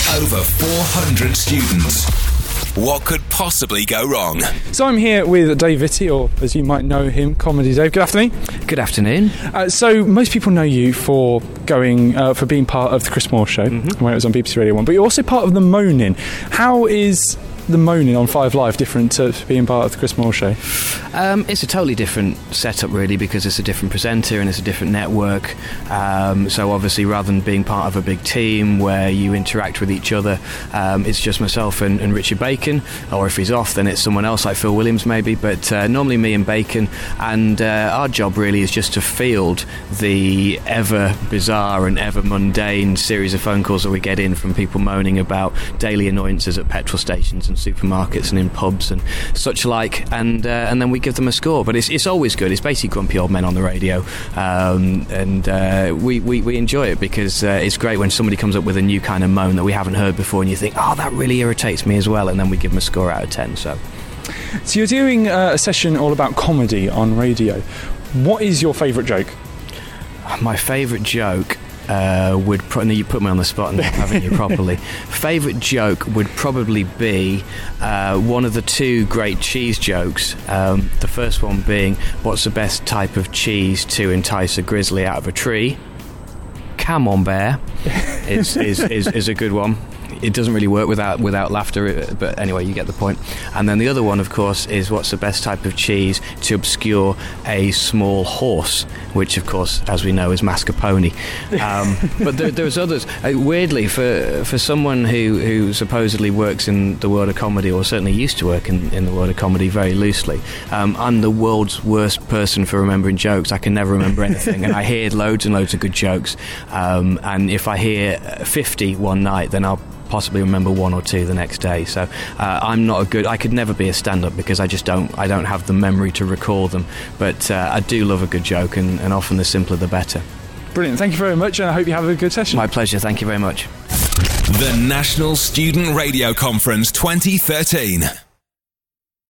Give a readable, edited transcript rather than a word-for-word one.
Over 400 students. What could possibly go wrong? So I'm here with Dave Vitti, or as you might know him, Comedy Dave. Good afternoon. Good afternoon. So most people know you for for being part of the Chris Moore Show, when it was on BBC Radio 1, but you're also part of the Moaning. How is the Moaning on 5 Live different to being part of the Chris Moore Show? It's a totally different setup, really, because it's a different presenter and it's a different network. So obviously, rather than being part of a big team where you interact with each other, it's just myself and Richard Bacon, or if he's off, then it's someone else like Phil Williams maybe, but normally me and Bacon, and our job really is just to field the ever bizarre and ever mundane series of phone calls that we get in from people moaning about daily annoyances at petrol stations and supermarkets and in pubs and such like, and then we give them a score. But it's always good. It's basically grumpy old men on the radio, and we enjoy it because it's great when somebody comes up with a new kind of moan that we haven't heard before, and you think, oh, that really irritates me as well, and then we give them a score out of 10. So you're doing a session all about comedy on radio. What is your favourite joke? My favourite joke you put me on the spot and haven't you properly. Favourite joke would probably be one of the two great cheese jokes. The first one being, what's the best type of cheese to entice a grizzly out of a tree? Camembert is a good one. It doesn't really work without laughter, but anyway, you get the point. And then the other one, of course, is what's the best type of cheese to obscure a small horse, which, of course, as we know, is mascarpone. But there's others. Weirdly, for someone who supposedly works in the world of comedy, or certainly used to work in the world of comedy very loosely, I'm the world's worst person for remembering jokes. I can never remember anything, and I hear loads and loads of good jokes. And if I hear 50 one night, then I'll possibly remember 1 or 2 the next day. So I'm not I could never be a stand-up because I don't have the memory to recall them. But I do love a good joke, and often the simpler the better. Brilliant. Thank you very much, and I hope you have a good session. My pleasure. Thank you very much. The National Student Radio Conference 2013.